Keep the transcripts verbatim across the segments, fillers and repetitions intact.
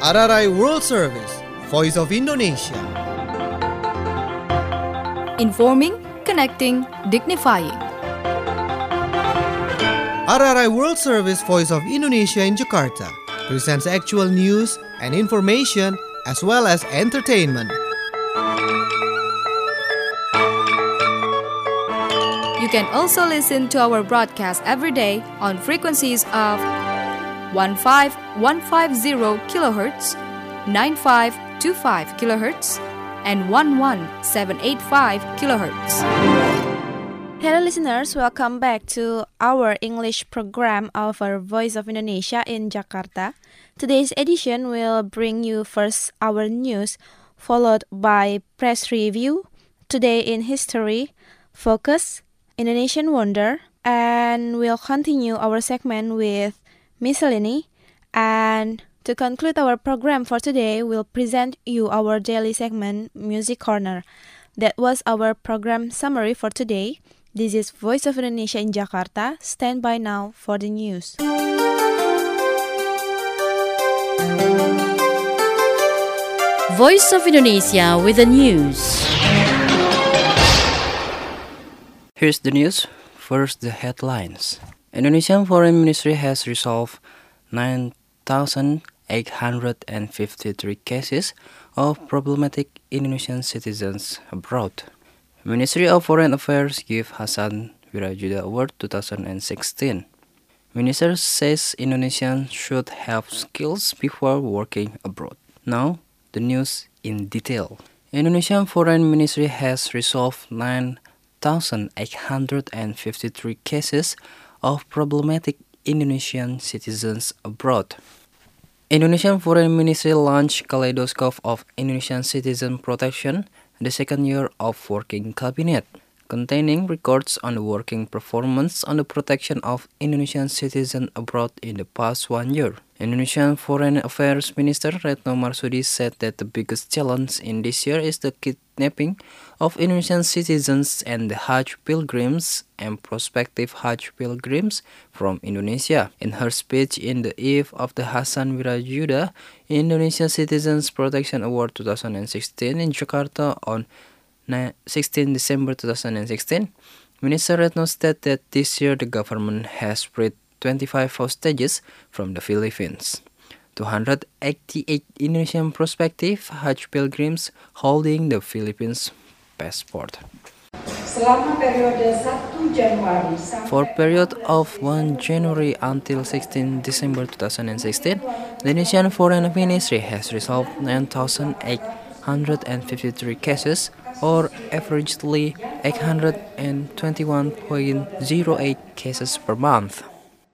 R R I World Service, Voice of Indonesia. Informing, connecting, dignifying. R R I World Service, Voice of Indonesia in Jakarta presents actual news and information as well as entertainment. You can also listen to our broadcast every day on frequencies of fifteen fifty kilohertz, ninety-five twenty-five kilohertz, and eleven seven eighty-five kilohertz. Hello listeners, welcome back to our English program of our Voice of Indonesia in Jakarta. Today's edition will bring you first our news, followed by press review, Today in History, Focus, Indonesian Wonder, and we'll continue our segment with Miscellany. And to conclude our program for today, we'll present you our daily segment, Music Corner. That was our program summary for today. This is Voice of Indonesia in Jakarta. Stand by now for the news. Voice of Indonesia with the news. Here's the news. First, the headlines. Indonesian Foreign Ministry has resolved nine thousand eight hundred fifty-three cases of problematic Indonesian citizens abroad. Ministry of Foreign Affairs give Hasan Wirajuda Award twenty sixteen. Minister says Indonesians should have skills before working abroad. Now, the news in detail. Indonesian Foreign Ministry has resolved nine thousand eight hundred fifty-three cases of problematic Indonesian citizens abroad. Indonesian Foreign Ministry launched Kaleidoscope of Indonesian Citizen Protection, the second year of working cabinet, containing records on the working performance on the protection of Indonesian citizens abroad in the past one year. Indonesian Foreign Affairs Minister Retno Marsudi said that the biggest challenge in this year is the kidnapping of Indonesian citizens and the Hajj pilgrims and prospective Hajj pilgrims from Indonesia. In her speech in the eve of the Hasan Wirajuda Indonesia Citizens Protection Award twenty sixteen in Jakarta on sixteenth December twenty sixteen, Minister Retno said that this year the government has freed twenty-five hostages from the Philippines. two hundred eighty-eight Indonesian prospective Hajj pilgrims holding the Philippines passport. Selama periode satu Januari For period of first January until sixteenth December twenty sixteen, the Indonesian Foreign Ministry has resolved nine thousand eight hundred fifty-three cases, or averagely eight hundred twenty-one point zero eight cases per month.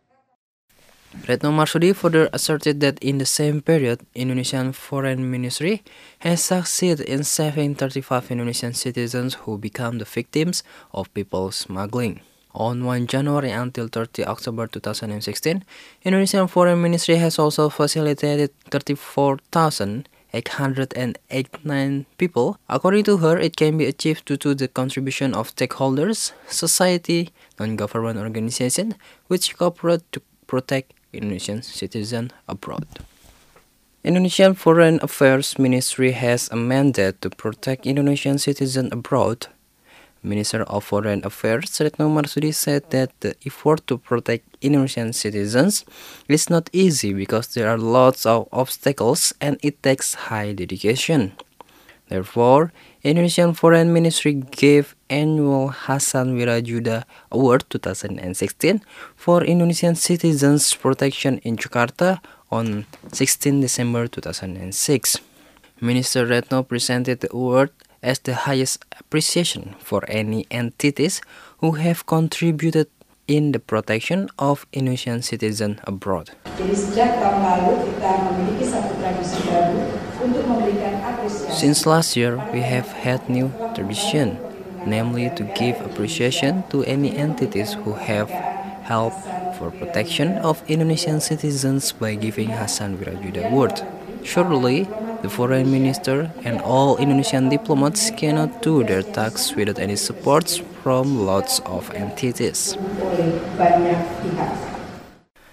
Retno Marsudi further asserted that in the same period, Indonesian Foreign Ministry has succeeded in saving thirty-five Indonesian citizens who become the victims of people smuggling. On first January until thirtieth October twenty sixteen, Indonesian Foreign Ministry has also facilitated thirty-four thousand eight hundred eighty-nine people. According to her, it can be achieved due to the contribution of stakeholders, society, non-government organizations, which cooperate to protect Indonesian citizens abroad. Indonesian Foreign Affairs Ministry has a mandate to protect Indonesian citizens abroad. Minister of Foreign Affairs Retno Marsudi said that the effort to protect Indonesian citizens is not easy because there are lots of obstacles and it takes high dedication. Therefore, Indonesian Foreign Ministry gave annual Hasan Wirajuda Award twenty sixteen for Indonesian citizens protection in Jakarta on sixteenth December two thousand six. Minister Retno presented the award as the highest appreciation for any entities who have contributed in the protection of Indonesian citizens abroad. Jadi sejak tahun lalu kita memiliki satu tradisi baru untuk memberikan apresiasi. Since last year, we have had new tradition, namely to give appreciation to any entities who have helped for protection of Indonesian citizens by giving Hasan Wirajuda Award. Surely, the foreign minister and all Indonesian diplomats cannot do their tasks without any support from lots of entities.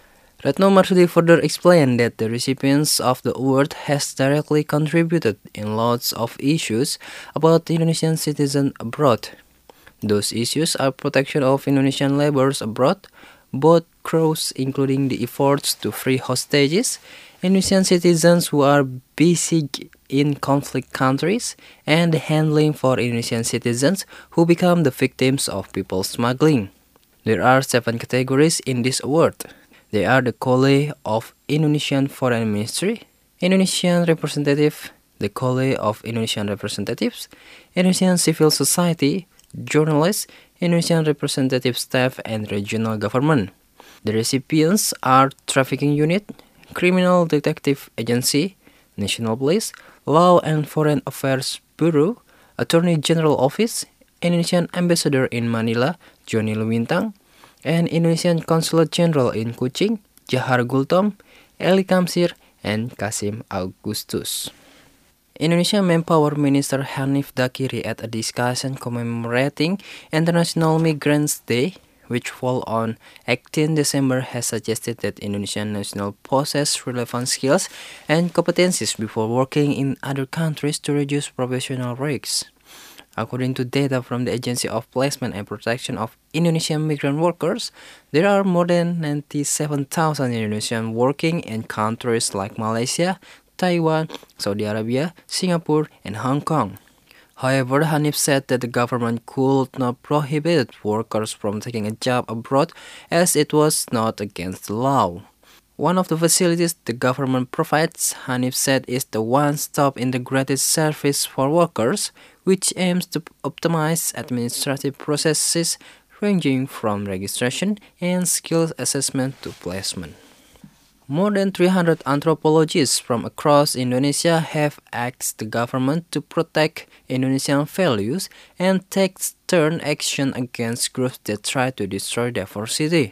Retno Marsudi further explained that the recipients of the award has directly contributed in lots of issues about Indonesian citizens abroad. Those issues are protection of Indonesian laborers abroad, both crews including the efforts to free hostages, Indonesian citizens who are besieged in conflict countries, and the handling for Indonesian citizens who become the victims of people smuggling. There are seven categories in this award. They are the College of Indonesian Foreign Ministry, Indonesian Representative, the College of Indonesian Representatives, Indonesian Civil Society, Journalists, Indonesian Representative Staff, and Regional Government. The recipients are Trafficking Unit, Criminal Detective Agency, National Police, Law and Foreign Affairs Bureau, Attorney General Office, Indonesian Ambassador in Manila, Johnny Luwintang, and Indonesian Consulate General in Kuching, Jahar Gultom, Eli Kamsir, and Kasim Augustus. Indonesian Manpower Minister Hanif Dakiri at a discussion commemorating International Migrants Day, which fall on eighteenth December, has suggested that Indonesian nationals possess relevant skills and competencies before working in other countries to reduce professional risks. According to data from the Agency of Placement and Protection of Indonesian Migrant Workers, there are more than ninety-seven thousand Indonesians working in countries like Malaysia, Taiwan, Saudi Arabia, Singapore, and Hong Kong. However, Hanif said that the government could not prohibit workers from taking a job abroad as it was not against the law. One of the facilities the government provides, Hanif said, is the one-stop integrated service for workers, which aims to optimize administrative processes ranging from registration and skills assessment to placement. More than three hundred anthropologists from across Indonesia have asked the government to protect Indonesian values and take stern action against groups that try to destroy diversity.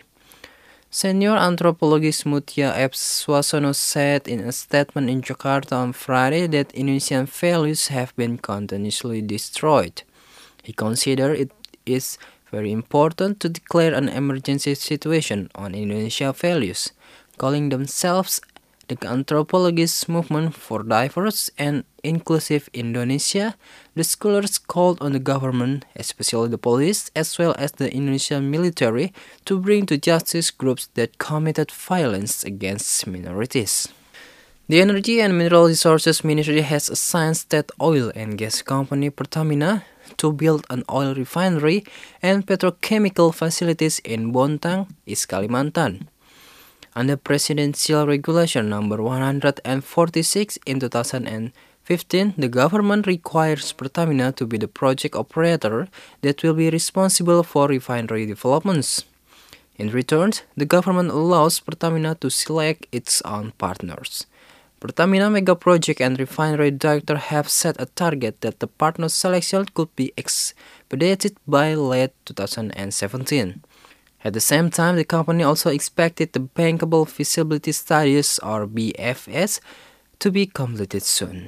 Senior anthropologist Mutia F. Swasono said in a statement in Jakarta on Friday that Indonesian values have been continuously destroyed. He considered it is very important to declare an emergency situation on Indonesia values, calling themselves the Anthropologist Movement for Diverse and Inclusive Indonesia. The scholars called on the government, especially the police, as well as the Indonesian military, to bring to justice groups that committed violence against minorities. The Energy and Mineral Resources Ministry has assigned state oil and gas company Pertamina to build an oil refinery and petrochemical facilities in Bontang, East Kalimantan. Under Presidential Regulation Number one hundred forty-six in two thousand fifteen, the government requires Pertamina to be the project operator that will be responsible for refinery developments. In return, the government allows Pertamina to select its own partners. Pertamina Mega Project and Refinery Director have set a target that the partner selection could be expedited by late two thousand seventeen. At the same time, the company also expected the bankable feasibility studies, or B F S, to be completed soon.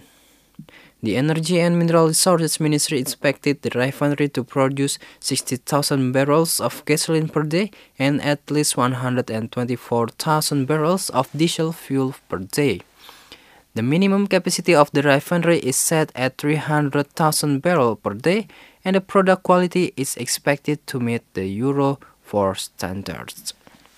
The Energy and Mineral Resources Ministry expected the refinery to produce sixty thousand barrels of gasoline per day and at least one hundred twenty-four thousand barrels of diesel fuel per day. The minimum capacity of the refinery is set at three hundred thousand barrels per day, and the product quality is expected to meet the Euro four standards.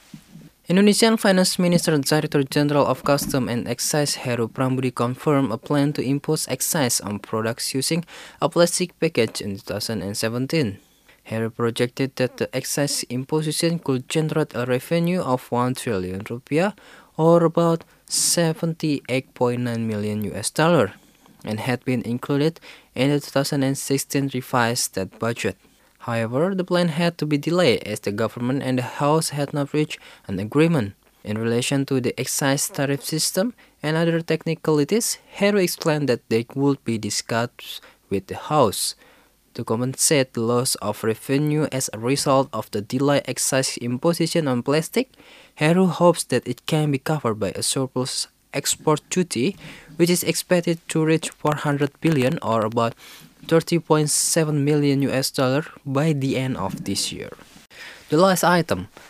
Indonesian Finance Minister Director General of Customs and Excise Heru Prambudi confirmed a plan to impose excise on products using a plastic package in two thousand seventeen. Heru projected that the excise imposition could generate a revenue of one trillion rupiah, or about seventy-eight point nine million U S dollar, and had been included in the two thousand sixteen revised state budget. However, the plan had to be delayed as the government and the House had not reached an agreement. In relation to the excise tariff system and other technicalities, Heru explained that they would be discussed with the House. To compensate the loss of revenue as a result of the delayed excise imposition on plastic, Heru hopes that it can be covered by a surplus export duty, which is expected to reach four hundred billion, or about thirty point seven million U S dollar by the end of this year. The last item.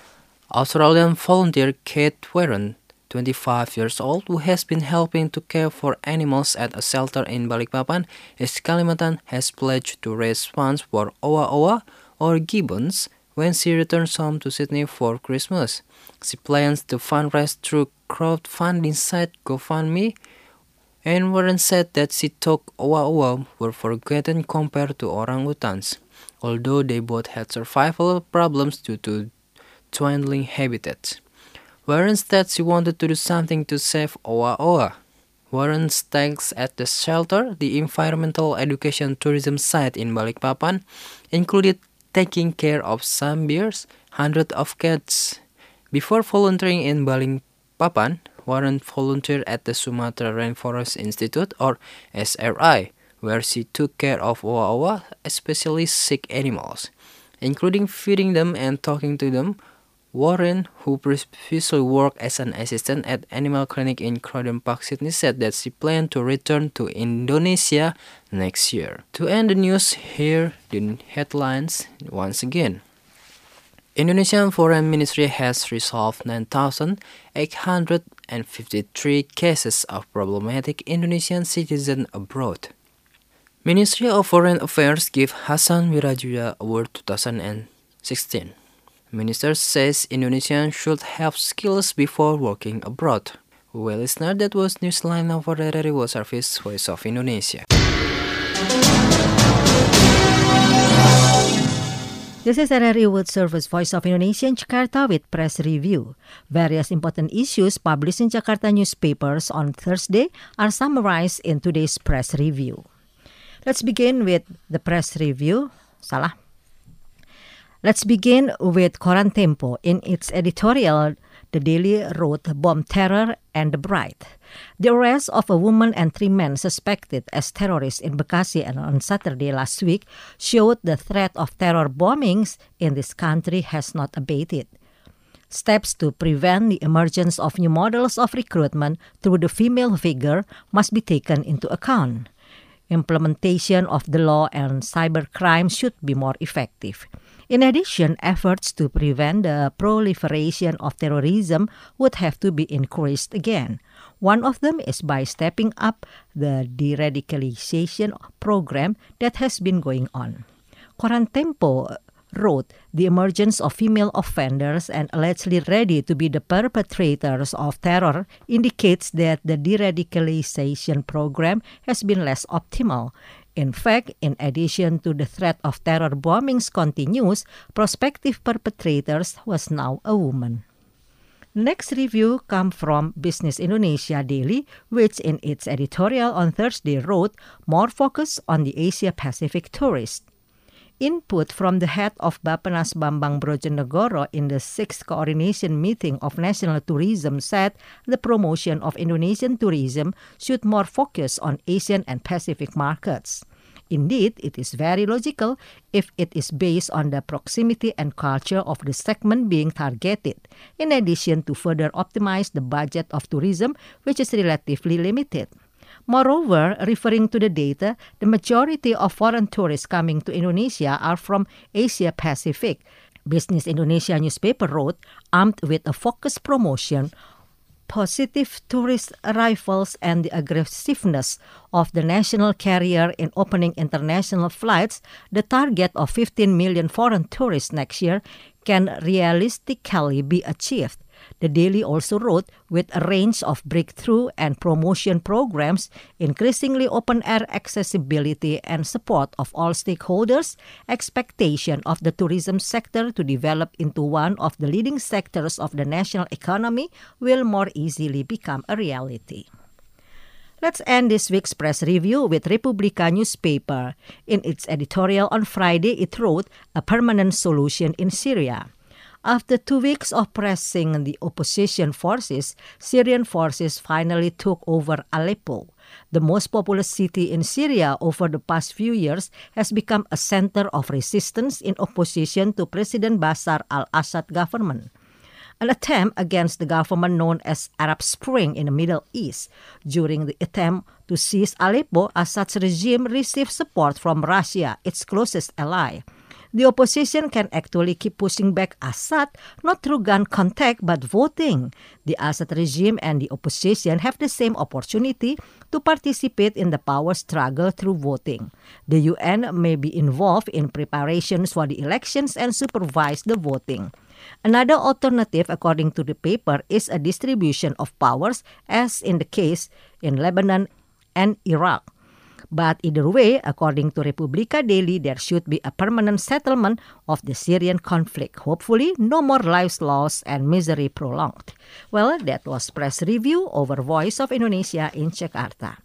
Australian volunteer Kate Warren, twenty-five years old, who has been helping to care for animals at a shelter in Balikpapan, East Kalimantan, has pledged to raise funds for owa-owa or gibbons when she returns home to Sydney for Christmas. She plans to fundraise through crowdfunding site GoFundMe, and Warren said that she thought owa-owa were forgotten compared to orangutans, although they both had survival problems due to dwindling habitats. Warren said she wanted to do something to save owa-owa. Warren's tasks at the shelter, the environmental education tourism site in Balikpapan, included taking care of some bears, hundreds of cats. Before volunteering in Balikpapan, Warren volunteered at the Sumatra Rainforest Institute, or S R I, where she took care of owa-owa, especially sick animals, including feeding them and talking to them. Warren, who previously worked as an assistant at Animal Clinic in Crowden Park, Sydney, said that she planned to return to Indonesia next year. To end the news, here the headlines once again. Indonesian Foreign Ministry has resolved nine thousand eight hundred fifty-three cases of problematic Indonesian citizens abroad. Ministry of Foreign Affairs give Hasan Wirajuda Award twenty sixteen. Minister says Indonesians should have skills before working abroad. Well, listener, that was Newsline of R R I World Service, Voice of Indonesia. This is R R I World Service, Voice of Indonesia in Jakarta with press review. Various important issues published in Jakarta newspapers on Thursday are summarized in today's press review. Let's begin with the press review. Salah. Let's begin with Koran Tempo. In its editorial, the Daily wrote Bomb Terror and the Bride. The arrest of a woman and three men suspected as terrorists in Bekasi and on Saturday last week showed the threat of terror bombings in this country has not abated. Steps to prevent the emergence of new models of recruitment through the female figure must be taken into account. Implementation of the law and cybercrime should be more effective. In addition, efforts to prevent the proliferation of terrorism would have to be increased again. One of them is by stepping up the de-radicalization program that has been going on. Koran Tempo wrote, the emergence of female offenders and allegedly ready to be the perpetrators of terror indicates that the de-radicalization program has been less optimal. In fact, in addition to the threat of terror bombings continues, prospective perpetrators was now a woman. Next review comes from Business Indonesia Daily, which in its editorial on Thursday wrote, more focus on the Asia-Pacific tourist. Input from the head of Bappenas Bambang Brojonegoro in the sixth coordination meeting of national tourism said the promotion of Indonesian tourism should more focus on Asian and Pacific markets. Indeed, it is very logical if it is based on the proximity and culture of the segment being targeted, in addition to further optimize the budget of tourism, which is relatively limited. Moreover, referring to the data, the majority of foreign tourists coming to Indonesia are from Asia-Pacific. Business Indonesia newspaper wrote, armed with a focused promotion, positive tourist arrivals and the aggressiveness of the national carrier in opening international flights, the target of fifteen million foreign tourists next year can realistically be achieved. The Daily also wrote, with a range of breakthrough and promotion programs, increasingly open-air accessibility and support of all stakeholders, expectation of the tourism sector to develop into one of the leading sectors of the national economy will more easily become a reality. Let's end this week's press review with Republika newspaper. In its editorial on Friday, it wrote, a permanent solution in Syria. After two weeks of pressing the opposition forces, Syrian forces finally took over Aleppo. The most populous city in Syria over the past few years has become a center of resistance in opposition to President Bashar al-Assad government. An attempt against the government known as Arab Spring in the Middle East. During the attempt to seize Aleppo, Assad's regime received support from Russia, its closest ally. the opposition can actually keep pushing back Assad, not through gun contact but voting. The Assad regime and the opposition have the same opportunity to participate in the power struggle through voting. The U N may be involved in preparations for the elections and supervise the voting. Another alternative, according to the paper, is a distribution of powers, as in the case in Lebanon and Iraq. But either way, according to Republika Daily, there should be a permanent settlement of the Syrian conflict. Hopefully, no more lives lost and misery prolonged. Well, that was Press Review over Voice of Indonesia in Jakarta.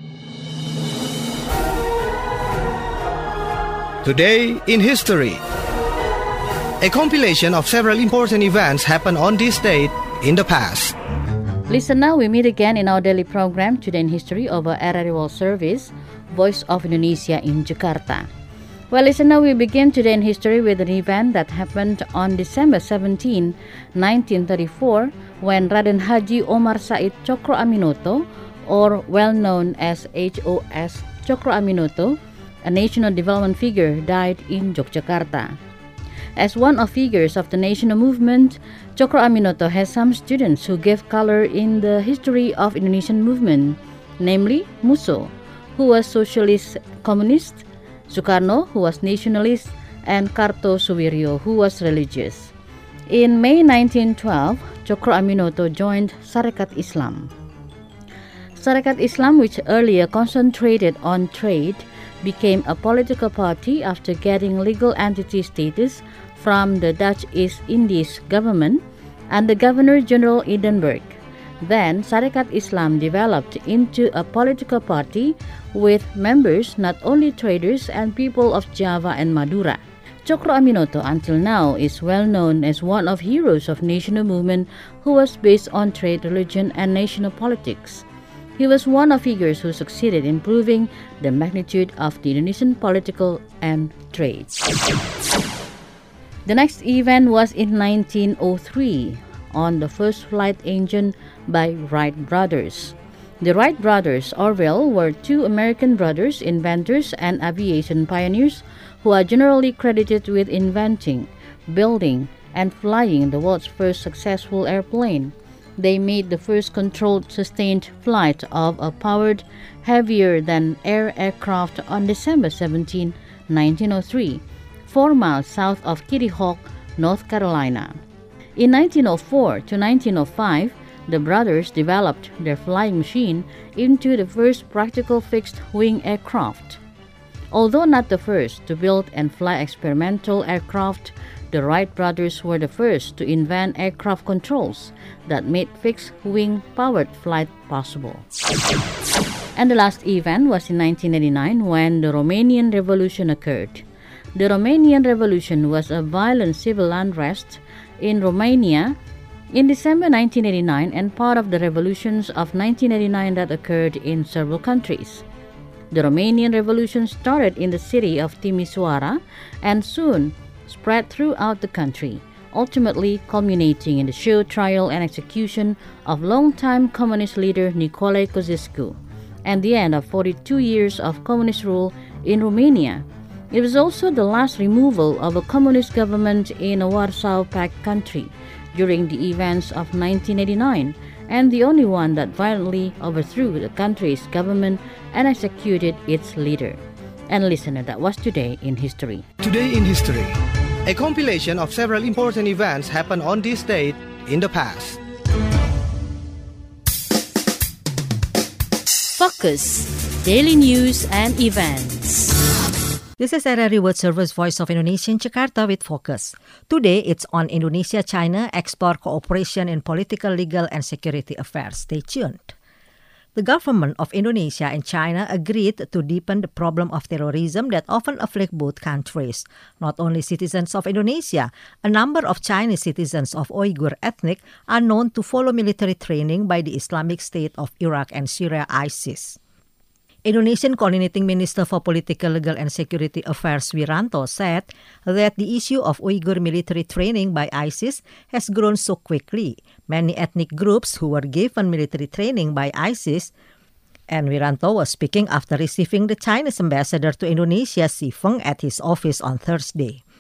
Today in History. A compilation of several important events happened on this date in the past. Listen now, we meet again in our daily program Today in History over R R I World Service, Voice of Indonesia in Jakarta. Well, listen now, we begin Today in History with an event that happened on December seventeenth, nineteen thirty-four, when Raden Haji Omar Said Cokro Aminoto, or well known as H O S Cokro Aminoto, a national development figure, died in Yogyakarta. As one of figures of the national movement, Cokro Aminoto has some students who gave color in the history of Indonesian movement, namely Musso, who was socialist communist, Sukarno, who was nationalist, and Kartosuwiryo, who was religious. In May nineteen twelve, Cokro Aminoto joined Sarekat Islam. Sarekat Islam, which earlier concentrated on trade, became a political party after getting legal entity status from the Dutch East Indies government and the Governor-General Edinburgh. Then, Sarekat Islam developed into a political party with members not only traders and people of Java and Madura. Cokro Aminoto until now is well known as one of heroes of national movement who was based on trade, religion, and national politics. He was one of figures who succeeded in proving the magnitude of the Indonesian political and trade. The next event was in nineteen oh three on the first flight engine by Wright brothers. The Wright brothers, Orville, were two American brothers, inventors and aviation pioneers who are generally credited with inventing, building, and flying the world's first successful airplane. They made the first controlled sustained flight of a powered, heavier-than-air aircraft on December seventeenth, nineteen oh three, four miles south of Kitty Hawk, North Carolina. In nineteen oh four to nineteen oh five, the brothers developed their flying machine into the first practical fixed-wing aircraft. Although not the first to build and fly experimental aircraft, the Wright brothers were the first to invent aircraft controls that made fixed-wing powered flight possible. And the last event was in nineteen eighty-nine when the Romanian Revolution occurred. The Romanian Revolution was a violent civil unrest in Romania in December nineteen eighty-nine and part of the revolutions of nineteen eighty-nine that occurred in several countries. The Romanian Revolution started in the city of Timisoara and soon spread throughout the country, ultimately culminating in the show trial and execution of longtime communist leader Nicolae Ceausescu and the end of forty-two years of communist rule in Romania. It was also the last removal of a communist government in a Warsaw Pact country during the events of nineteen eighty-nine, and the only one that violently overthrew the country's government and executed its leader. And listener, that was Today in History. Today in History. A compilation of several important events happened on this date in the past. Focus. Daily News and Events. This is R R I World Service Voice of Indonesia in Jakarta with Focus. Today, it's on Indonesia-China export cooperation in political, legal, and security affairs. Stay tuned. The government of Indonesia and China agreed to deepen the problem of terrorism that often afflict both countries. Not only citizens of Indonesia, a number of Chinese citizens of Uyghur ethnic are known to follow military training by the Islamic State of Iraq and Syria, ISIS. Indonesian Coordinating Minister for Political, Legal and Security Affairs Wiranto said that the issue of Uyghur military training by ISIS has grown so quickly. Many ethnic groups who were given military training by ISIS, and Wiranto was speaking after receiving the Chinese ambassador to Indonesia, Xi Feng, at his office on Thursday.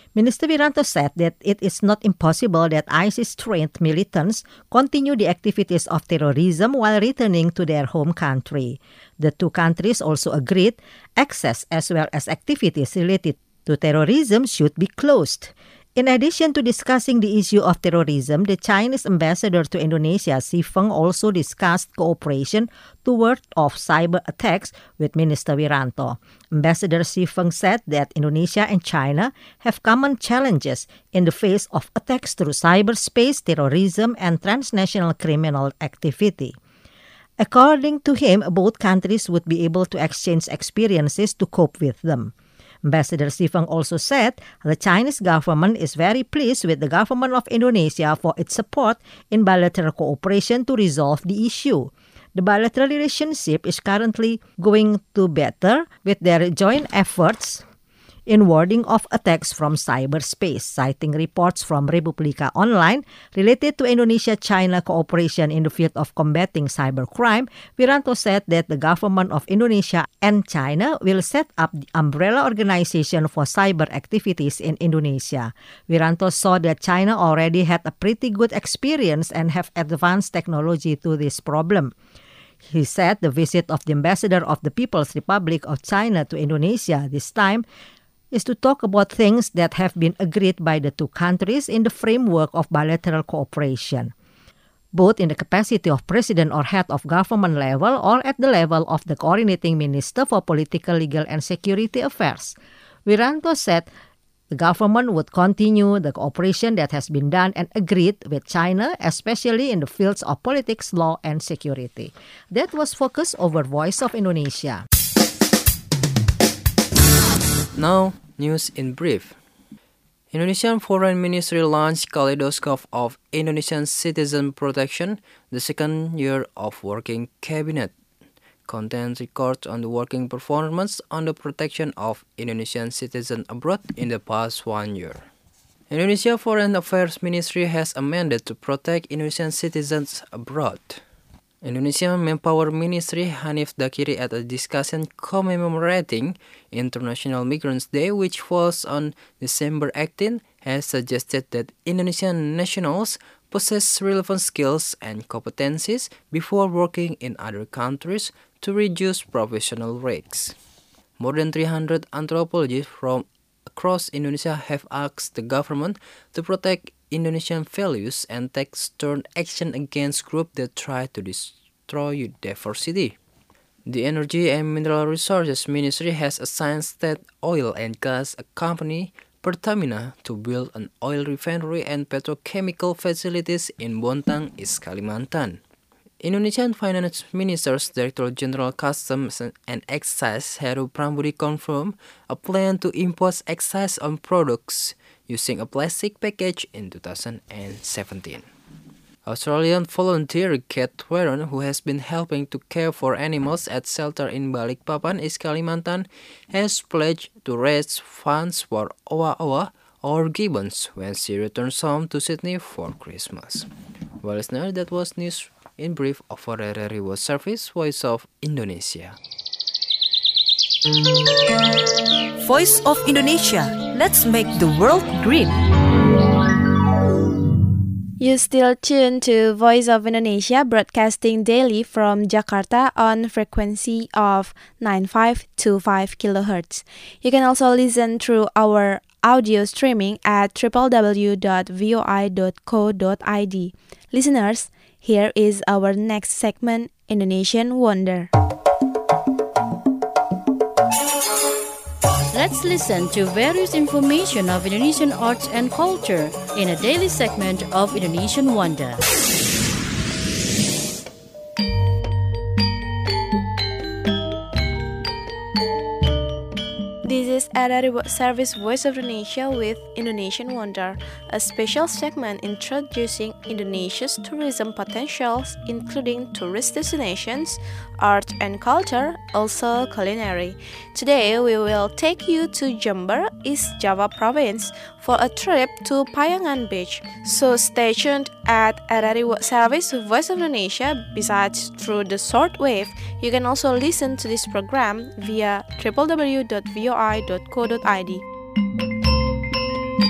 Minister Wiranto said that it is not impossible that ISIS-trained militants continue the activities of terrorism while returning to their home country. The two countries also agreed access as well as activities related to terrorism should be closed. In addition to discussing the issue of terrorism, the Chinese ambassador to Indonesia, Xi Feng, also discussed cooperation to ward off cyber attacks with Minister Wiranto. Ambassador Xi Feng said that Indonesia and China have common challenges in the face of attacks through cyberspace, terrorism, and transnational criminal activity. According to him, both countries would be able to exchange experiences to cope with them. Ambassador Xi Feng also said the Chinese government is very pleased with the government of Indonesia for its support in bilateral cooperation to resolve the issue. The bilateral relationship is currently going to better with their joint efforts in warding off attacks from cyberspace, citing reports from Republika Online related to Indonesia-China cooperation in the field of combating cybercrime. Wiranto said that the government of Indonesia and China will set up the umbrella organization for cyber activities in Indonesia. Wiranto saw that China already had a pretty good experience and have advanced technology to this problem. He said the visit of the ambassador of the People's Republic of China to Indonesia this time is to talk about things that have been agreed by the two countries in the framework of bilateral cooperation, both in the capacity of president or head of government level or at the level of the coordinating minister for political, legal, and security affairs. Wiranto said the government would continue the cooperation that has been done and agreed with China, especially in the fields of politics, law, and security. That was Focus over Voice of Indonesia. Now, news in brief. Indonesian Foreign Ministry launched Kaleidoscope of Indonesian Citizen Protection, the second year of working cabinet. Content records on the working performance on the protection of Indonesian citizens abroad in the past one year. Indonesia Foreign Affairs Ministry has amended to protect Indonesian citizens abroad. Indonesian Manpower Ministry Hanif Dakiri at a discussion commemorating International Migrants Day, which falls on December eighteenth, has suggested that Indonesian nationals possess relevant skills and competencies before working in other countries to reduce professional risks. More than three hundred anthropologists from across Indonesia have asked the government to protect Indonesian values and take stern action against groups that try to destroy diversity. The Energy and Mineral Resources Ministry has assigned State Oil and Gas Company Pertamina to build an oil refinery and petrochemical facilities in Bontang, East Kalimantan. Indonesian Finance Minister's Director General Customs and Excise Heru Prambudi confirmed a plan to impose excise on products using a plastic package in two thousand seventeen. Australian volunteer Kate Warren, who has been helping to care for animals at shelter in Balikpapan, East Kalimantan, has pledged to raise funds for owa-owa or gibbons when she returns home to Sydney for Christmas. Well, listener, that was news in brief of our R R I World Service, Voice of Indonesia. Voice of Indonesia. Let's make the world green. You still tune to Voice of Indonesia, broadcasting daily from Jakarta on frequency of nine five two five kilohertz. You can also listen through our audio streaming at w w w dot voi dot co dot i d. Listeners, here is our next segment, Indonesian Wonder. Let's listen to various information of Indonesian arts and culture in a daily segment of Indonesian Wonder. This is R R I World Service Voice of Indonesia with Indonesian Wonder, a special segment introducing Indonesia's tourism potentials, including tourist destinations, art and culture, also culinary. Today, we will take you to Jember, East Java Province, for a trip to Payangan Beach. So stay tuned at R R I World Service Voice of Indonesia. Besides through the shortwave, you can also listen to this program via w w w dot voi dot co dot i d.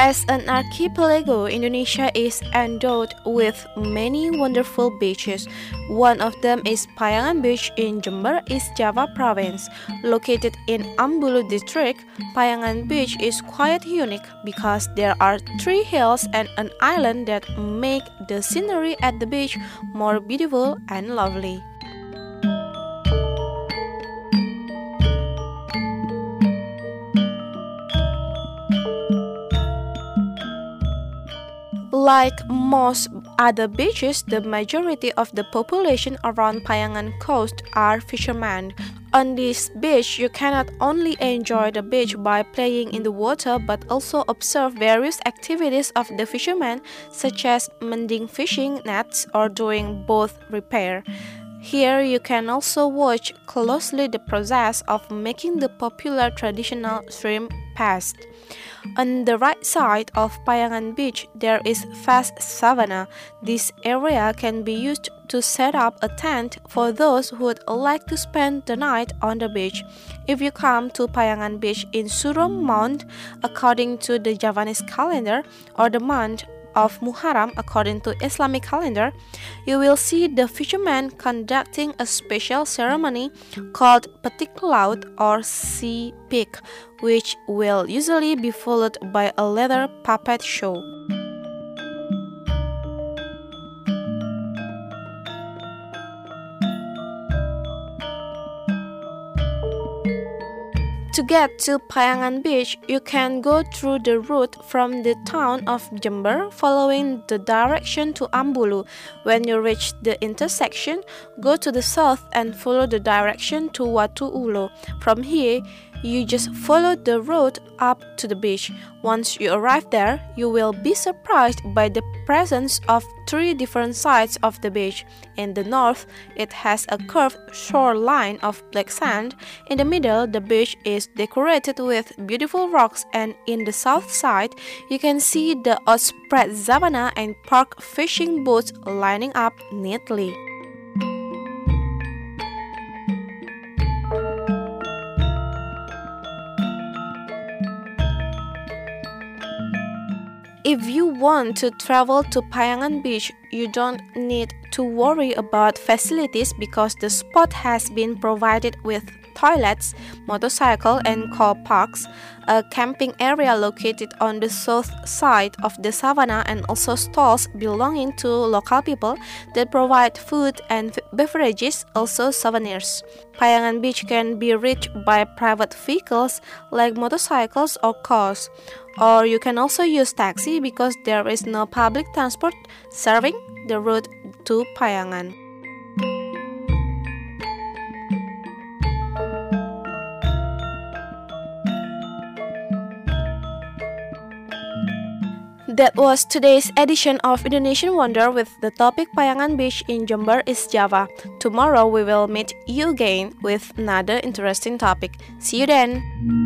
As an archipelago, Indonesia is endowed with many wonderful beaches. One of them is Payangan Beach in Jember, East Java Province. Located in Ambulu District, Payangan Beach is quite unique because there are three hills and an island that make the scenery at the beach more beautiful and lovely. Like most other beaches, the majority of the population around Payangan coast are fishermen. On this beach, you cannot only enjoy the beach by playing in the water but also observe various activities of the fishermen, such as mending fishing nets or doing boat repair. Here you can also watch closely the process of making the popular traditional shrimp paste. On the right side of Payangan Beach, there is vast savanna. This area can be used to set up a tent for those who would like to spend the night on the beach. If you come to Payangan Beach in Surum month, according to the Javanese calendar, or the month of Muharram according to Islamic calendar, you will see the fishermen conducting a special ceremony called Petik Laut or Sea Pig, which will usually be followed by a leather puppet show. To get to Payangan Beach, you can go through the route from the town of Jember following the direction to Ambulu. When you reach the intersection, go to the south and follow the direction to Watu Ulo. From here, you just follow the road up to the beach. Once you arrive there, you will be surprised by the presence of three different sides of the beach. In the north, it has a curved shoreline of black sand. In the middle, the beach is decorated with beautiful rocks, and in the south side, you can see the outspread savanna and parked fishing boats lining up neatly. If you want to travel to Payangan Beach, you don't need to worry about facilities because the spot has been provided with toilets, motorcycle and car parks, a camping area located on the south side of the savanna, and also stalls belonging to local people that provide food and beverages, also souvenirs. Payangan Beach can be reached by private vehicles like motorcycles or cars, or you can also use taxi because there is no public transport serving the route to Payangan. That was today's edition of Indonesian Wonder with the topic Payangan Beach in Jember, East Java. Tomorrow we will meet you again with another interesting topic. See you then!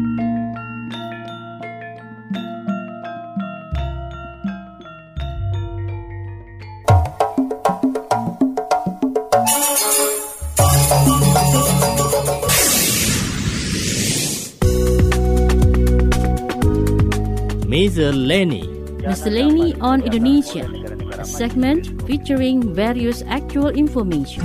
Miscellany. Miscellany on Indonesia, a segment featuring various actual information.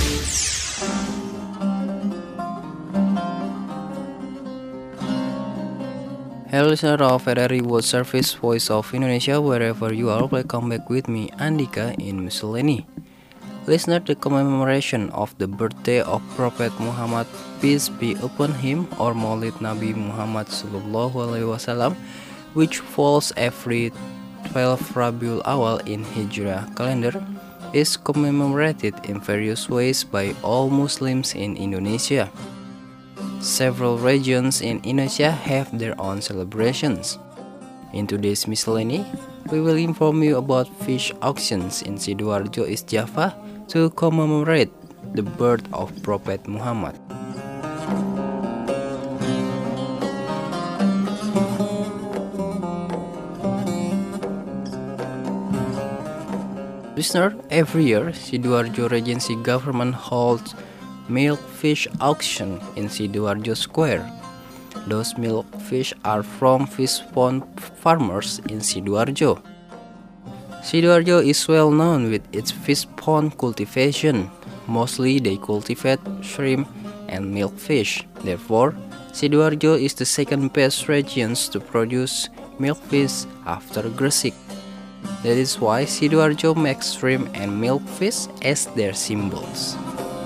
Hello listener of R R I World Service Voice of Indonesia, wherever you are, welcome back with me Andika in Miscellany. Listener, the commemoration of the birthday of Prophet Muhammad, peace be upon him, or Maulid Nabi Muhammad Sallallahu Alaihi Wasallam, which falls every twelfth Rabiul Awal in Hijrah calendar, is commemorated in various ways by all Muslims in Indonesia. Several regions in Indonesia have their own celebrations. In today's Miscellany, we will inform you about fish auctions in Sidoarjo, East Java, to commemorate the birth of Prophet Muhammad. Listener, every year, Sidoarjo Regency government holds milk fish auction in Sidoarjo Square. Those milkfish are from fish pond farmers in Sidoarjo. Sidoarjo is well known with its fish pond cultivation. Mostly they cultivate shrimp and milkfish. Therefore, Sidoarjo is the second best region to produce milkfish after Gresik. That is why Sidoarjo makes shrimp and milkfish as their symbols.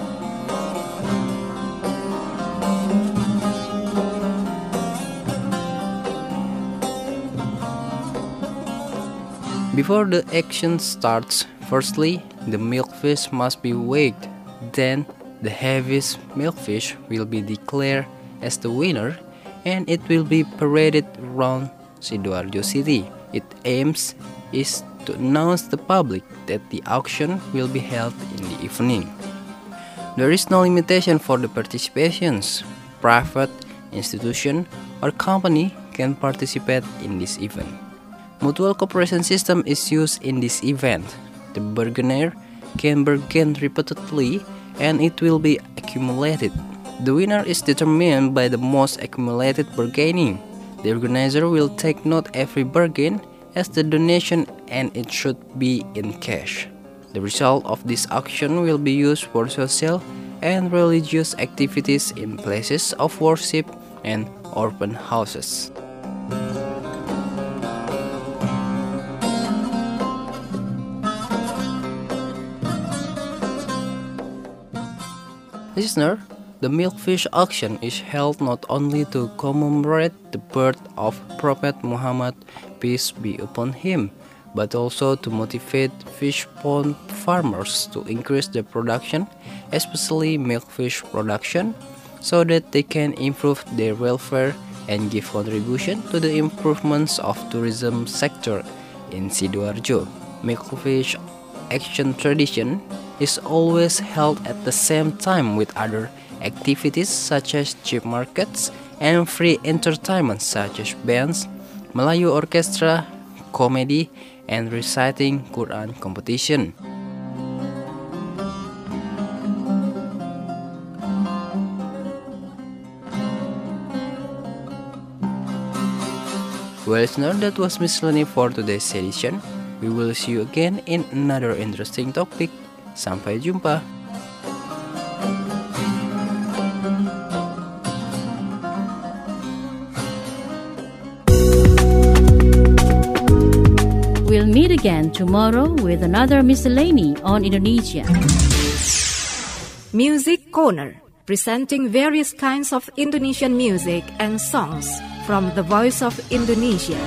Before the action starts, firstly, the milkfish must be weighed. Then, the heaviest milkfish will be declared as the winner, and it will be paraded around Sidoarjo city. Its aims is to announce the public that the auction will be held in the evening. There is no limitation for the participations. Private, institution, or company can participate in this event. Mutual cooperation system is used in this event. The bargainer can bargain repeatedly and it will be accumulated. The winner is determined by the most accumulated bargaining. The organizer will take note every bargain as the donation and it should be in cash. The result of this auction will be used for social and religious activities in places of worship and open houses. Listener, the milkfish auction is held not only to commemorate the birth of Prophet Muhammad, peace be upon him, but also to motivate fish pond farmers to increase their production, especially milkfish production, so that they can improve their welfare and give contribution to the improvements of tourism sector in Sidoarjo. Milkfish action tradition is always held at the same time with other activities such as cheap markets and free entertainment such as bands, Melayu orchestra, comedy, and reciting Quran competition. Well, listener, that was miscellaneous for today's edition. We will see you again in another interesting topic. Sampai jumpa. We'll meet again tomorrow with another miscellany on Indonesia. Music Corner, presenting various kinds of Indonesian music and songs from the Voice of Indonesia.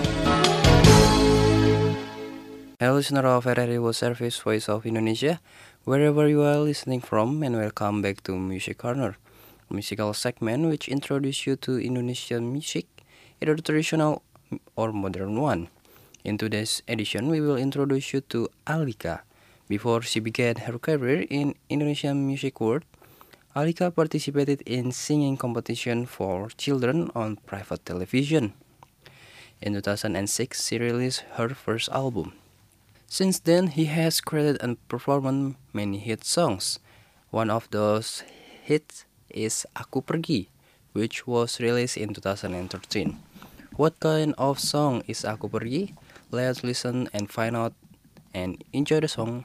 Hello, listener of R R I World Service Voice of Indonesia, wherever you are listening from, and welcome back to Music Corner, a musical segment which introduces you to Indonesian music, either traditional or modern one. In today's edition, we will introduce you to Alika. Before she began her career in Indonesian music world, Alika participated in singing competition for children on private television. In two thousand six, she released her first album. Since then, he has created and performed many hit songs. One of those hits is Aku Pergi, which was released in two thousand thirteen. What kind of song is Aku Pergi? Let's listen and find out and enjoy the song.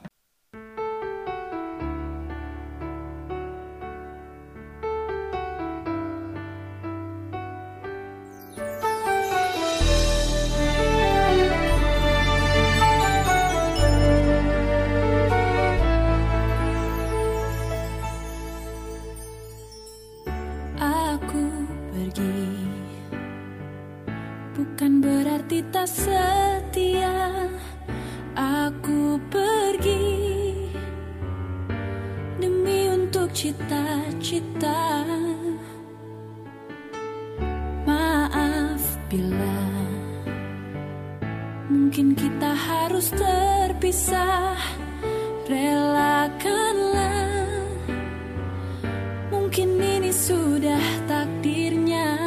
Bukan berarti tak setia, aku pergi demi untuk cita-cita. Maaf bila mungkin kita harus terpisah, relakanlah, mungkin ini sudah takdirnya.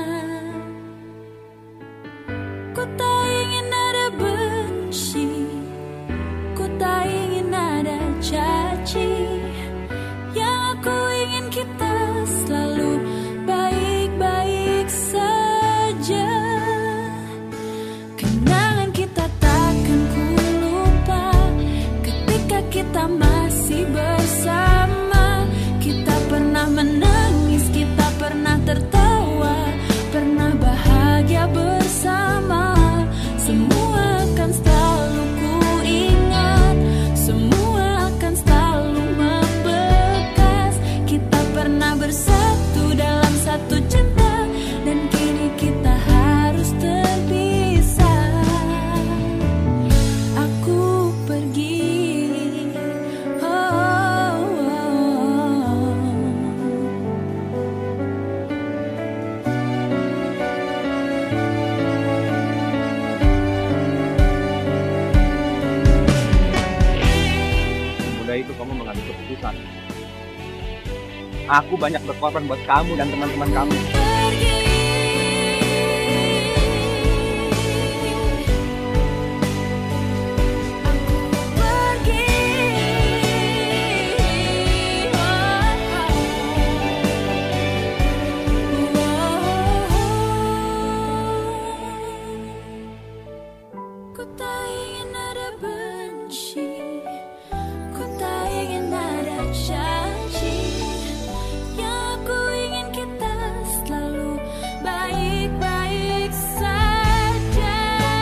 Ku tak ingin ada benci, ku tak ingin ada caci. Yang aku ingin kita selalu baik-baik saja. bersatu dalam satu cinta, dan kini kita harus terpisah. Aku pergi, oh, oh, oh. Semudah itu kamu mengambil keputusan. Aku banyak berkorban buat kamu dan teman-teman kamu. Ku tak ingin ada benci, ku tak ingin ada caci. Yang aku ingin kita selalu baik-baik saja.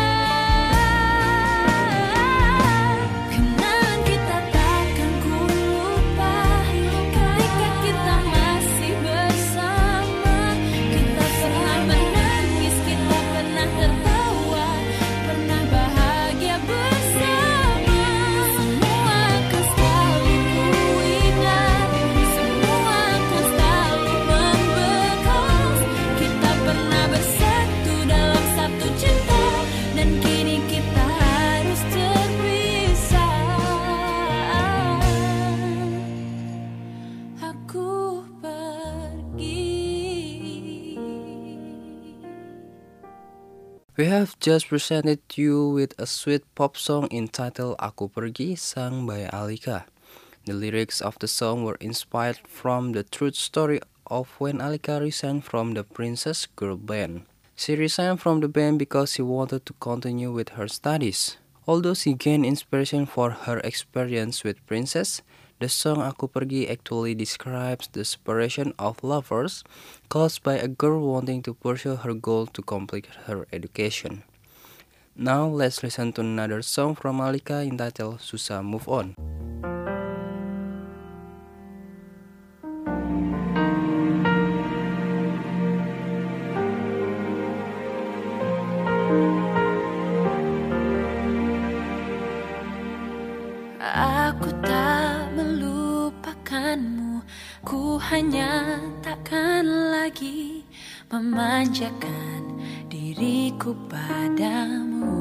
Kenangan kita takkan ku lupa, ketika kita masih bersama. Kita pernah menangis, kita pernah tertawa, pernah bahagia bersama. Semua akan selalu ku ingat, semua akan selalu membekas. Kita pernah bersatu dalam satu cinta, dan kini kita harus terpisah. Aku pergi. We have just presented you with a sweet pop song entitled Aku Pergi, sung by Alika. The lyrics of the song were inspired from the true story of when Alika resigned from the Princess Girl Band. She resigned from the band because she wanted to continue with her studies. Although she gained inspiration for her experience with Princess, the song Aku Pergi actually describes the separation of lovers caused by a girl wanting to pursue her goal to complete her education. Now let's listen to another song from Alika entitled Susah Move On. Aku tak melupakanmu, ku hanya takkan lagi memanjakan diriku padamu.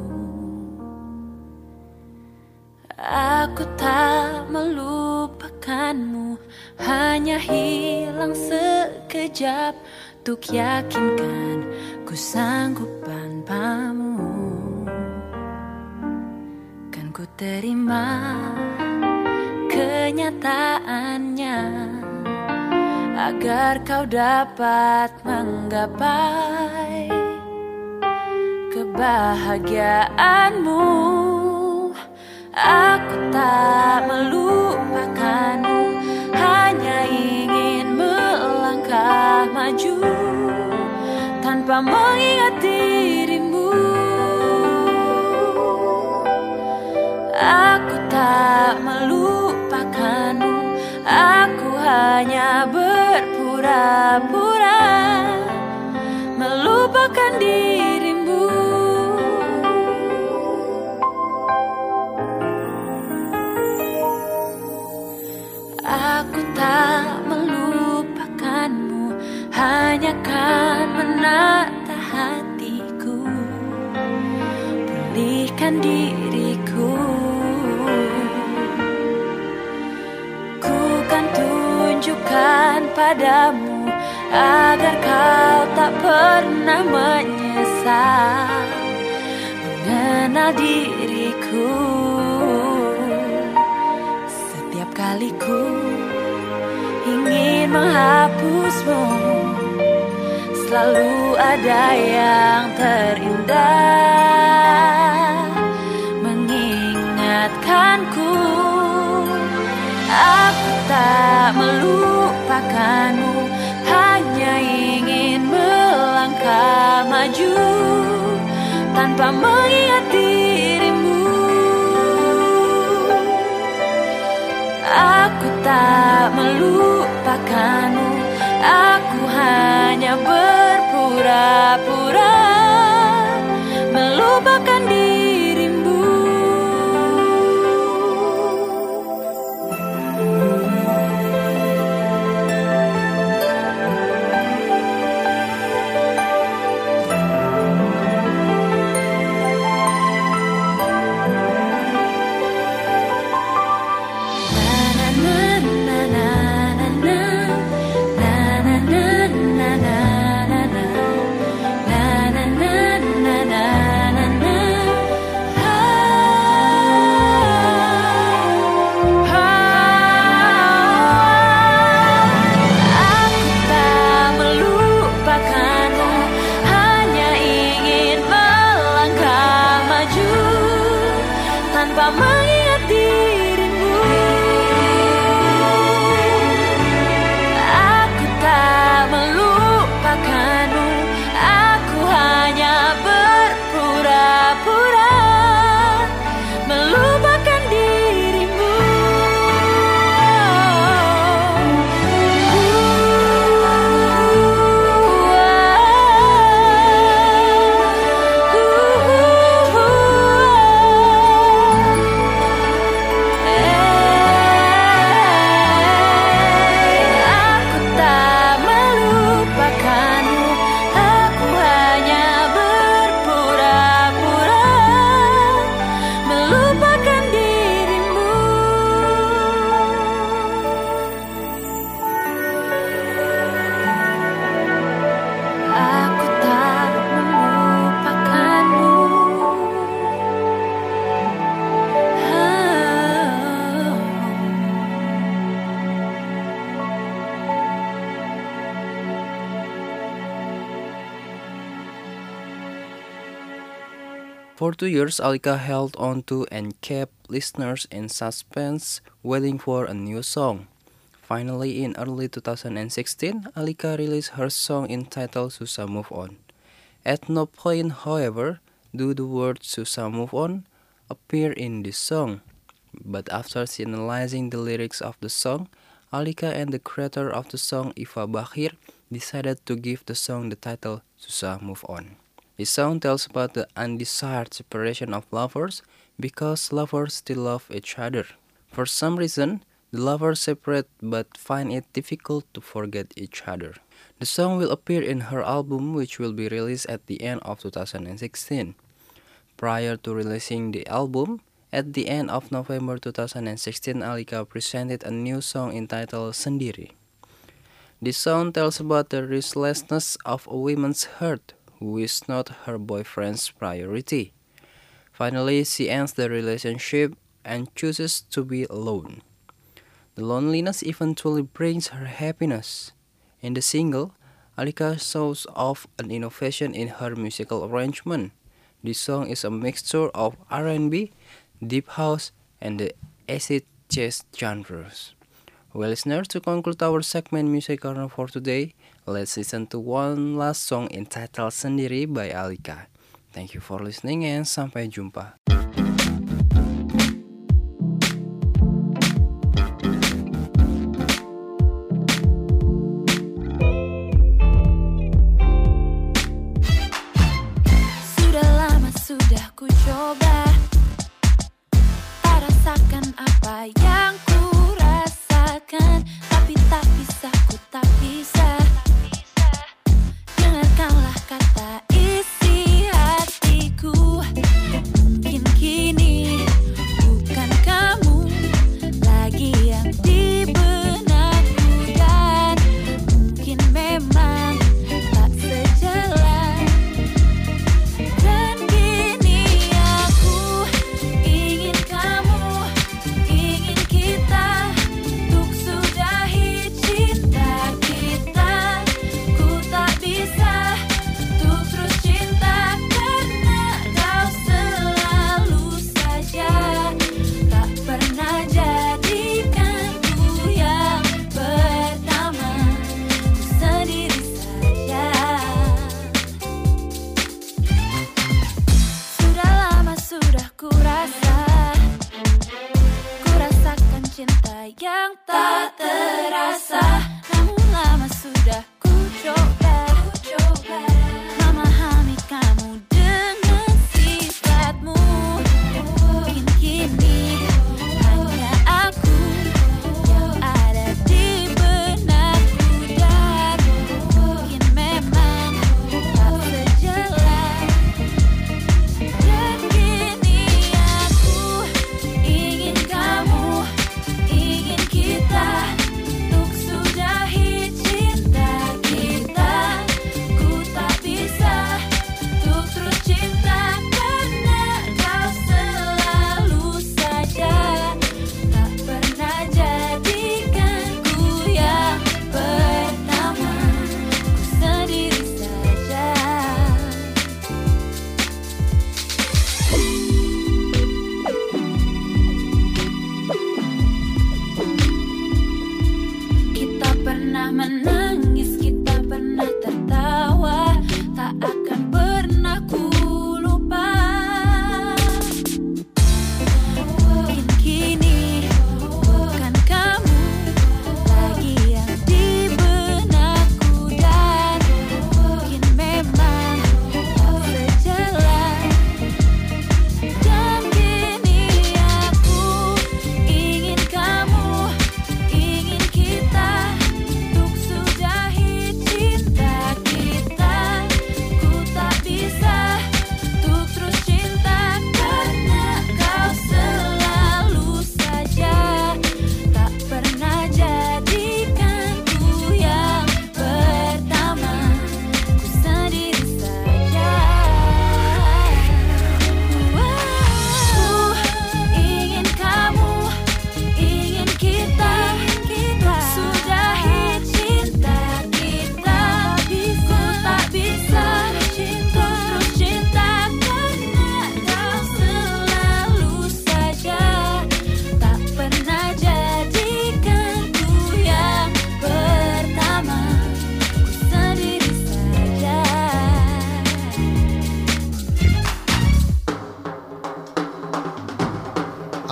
Aku tak melupakanmu, hanya hilang sekejap untuk yakinkan ku sanggup tanpamu. Kan ku terima kenyataannya, agar kau dapat menggapai kebahagiaanmu. Aku tak melupakanmu, hanya ingin melangkah maju tanpa mengingat dirimu. Aku tak melupakanmu, aku hanya berpura-pura melupakan dirimu. Aku tak melupakanmu, hanya kan menata hatiku, pulihkan diriku. Ku kan tunjukkan padamu, agar kau tak pernah menyesal mengenal diriku. Setiap kali ku ingin menghapusmu, selalu ada yang terindah mengingatkanku. Aku tak melupakanmu, hanya ingin melangkah maju tanpa mengingat dirimu. Aku tak melupakanmu, Aku hanya berpura-pura melupakan dirimu. Tanpa mengingat dirimu, aku tak melupakanmu. Aku hanya berpura-pura melupakan dirimu. For two years, Alika held on to and kept listeners in suspense, waiting for a new song. Finally, in early two thousand sixteen, Alika released her song entitled Susah Move On. At no point, however, do the words Susah Move On appear in this song. But after analyzing the lyrics of the song, Alika and the creator of the song, Iva Bakir, decided to give the song the title Susah Move On. The song tells about the undesired separation of lovers because lovers still love each other. For some reason, the lovers separate but find it difficult to forget each other. The song will appear in her album, which will be released at the end of two thousand sixteen. Prior to releasing the album, at the end of November two thousand sixteen, Alika presented a new song entitled Sendiri. This song tells about the restlessness of a woman's heart who is not her boyfriend's priority. Finally, she ends the relationship and chooses to be alone. The loneliness eventually brings her happiness. In the single, Alika shows off an innovation in her musical arrangement. This song is a mixture of R and B, deep house, and the acid jazz genres. Well, listeners, to conclude our segment Music Corner for today, let's listen to one last song entitled Sendiri by Alika. Thank you for listening and sampai jumpa. Sudah lama sudah ku coba, tak rasakan apa yang ku rasakan, tapi tak bisa, ku tak bisa. Dengarkanlah kata isi hatiku, mungkin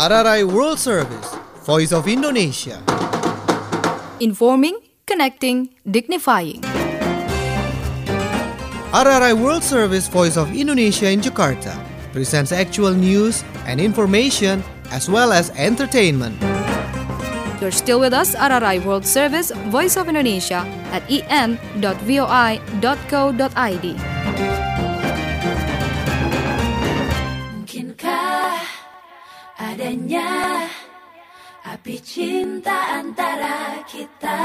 R R I World Service, Voice of Indonesia. Informing, connecting, dignifying. R R I World Service Voice of Indonesia in Jakarta presents actual news and information as well as entertainment. You're still with us, R R I World Service Voice of Indonesia at e m dot voi dot co dot i d. Mungkinkah adanya api cinta antara kita?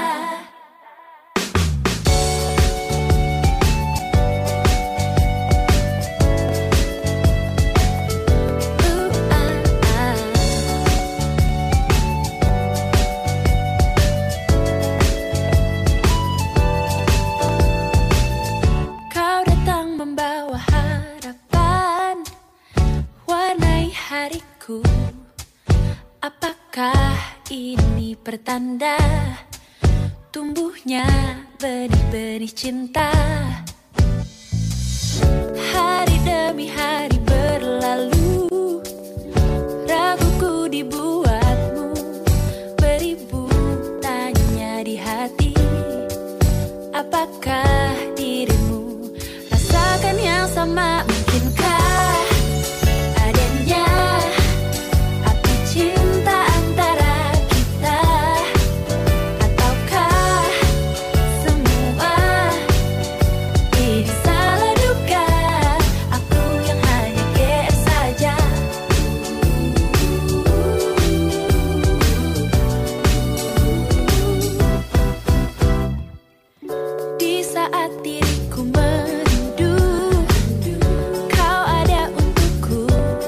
Apakah ini pertanda tumbuhnya benih-benih cinta? Hari demi hari berlalu, raguku dibuatmu, beribu tanya di hati. Apakah dirimu rasakan yang sama? Mungkinkah adanya api cinta antara kita? Ataukah semua ini salah duga? Aku yang hanya G R saja. Di saat diriku merindu, kau ada untukku.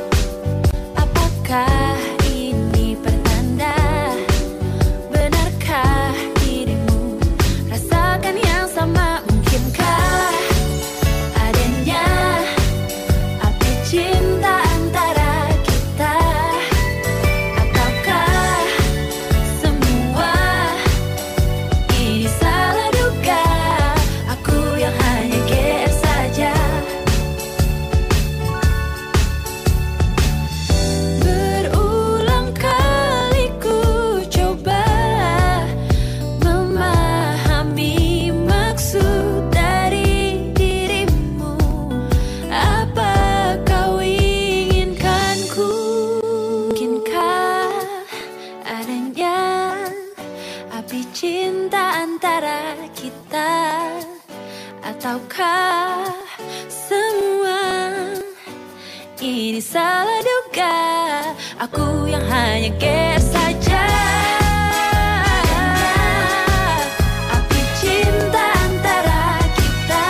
Apakah ini pertanda? Benarkah dirimu rasakan yang sama? Mungkinkah adanya api cinta antara kita? Ataukah semua ini salah duga? Aku yang hanya G R saja. Berulang kali ku coba memahami maksud dari dirimu. Apa kau inginkanku? Mungkinkah adanya api cinta antara kita? Ataukah semua ini salah duga? Aku yang hanya G R saja. Api cinta antara kita.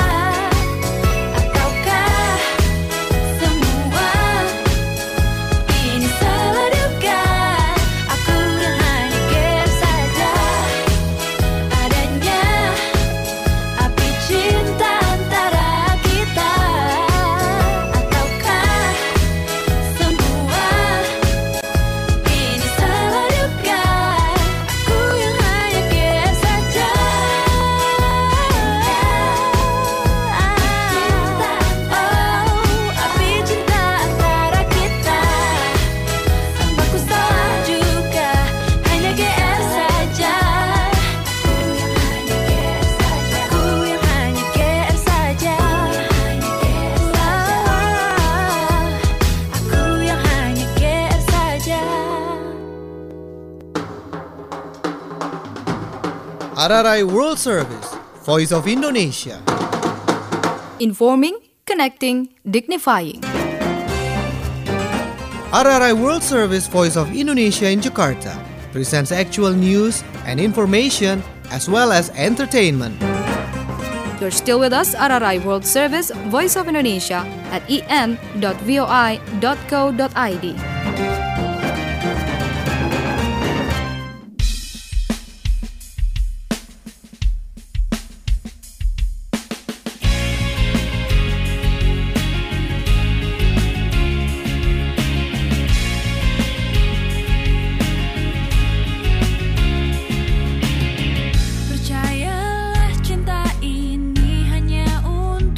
Ataukah semua ini salah duga? Aku yang hanya G R saja. Adanya api cinta antara kita. Ataukah semua ini salah duga? Aku yang hanya G R saja. Oh, api cinta antara kita. Aku salah juga, hanya G R saja. Aku yang hanya G R saja. Aku yang hanya G R saja. R R I World Service, Voice of Indonesia. Informing, connecting, dignifying. R R I World Service Voice of Indonesia in Jakarta presents actual news and information as well as entertainment. You're still with us, R R I World Service Voice of Indonesia at e m dot voi dot co dot i d. Percayalah cinta ini hanya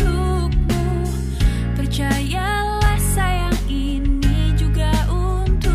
untukmu. Percayalah sayang ini juga untuk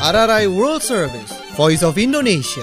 R R I World Service, Voice of Indonesia.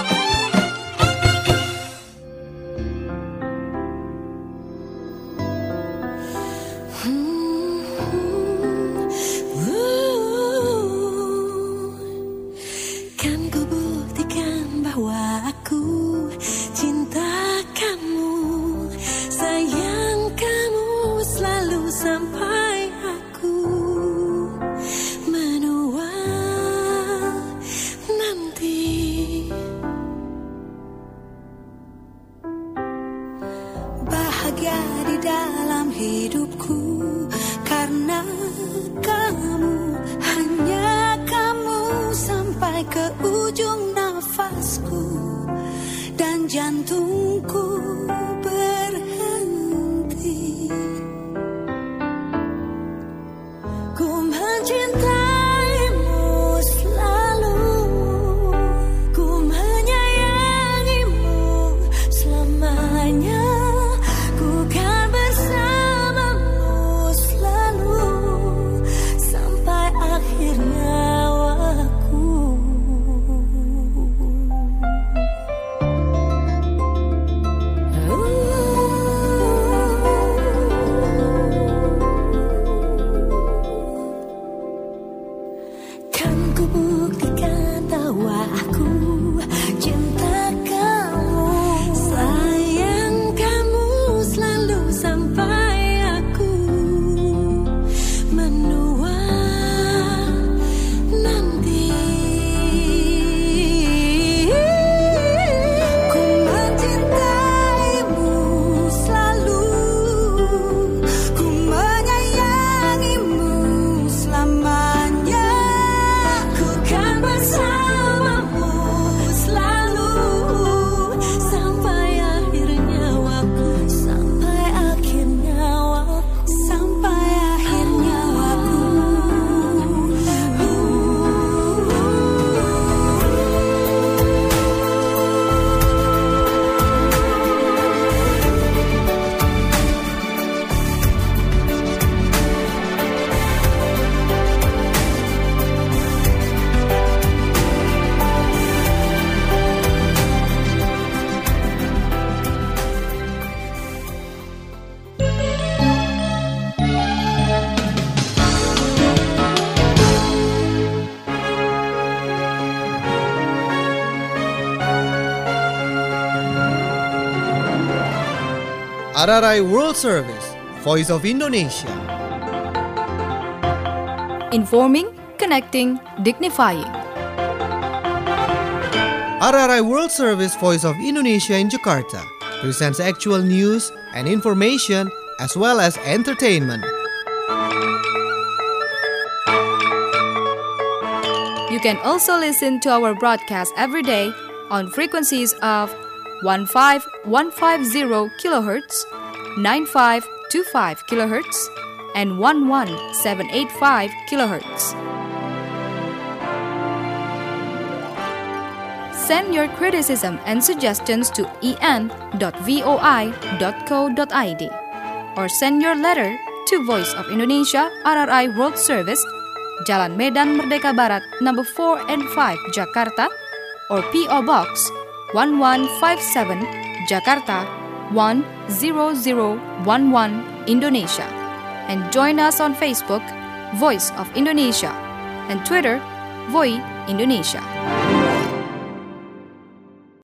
R R I World Service, Voice of Indonesia. Informing, connecting, dignifying. R R I World Service, Voice of Indonesia in Jakarta presents actual news and information as well as entertainment. You can also listen to our broadcast every day on frequencies of one five one five zero kilohertz, nine five two five kilohertz, and one one seven eight five kilohertz. Send your criticism and suggestions to e n dot voi dot co dot i d or send your letter to Voice of Indonesia R R I World Service, Jalan Medan Merdeka Barat, number four and five, Jakarta, or P O Box one one five seven, Jakarta one zero zero one one, Indonesia. And join us on Facebook, Voice of Indonesia, and Twitter, Voi Indonesia.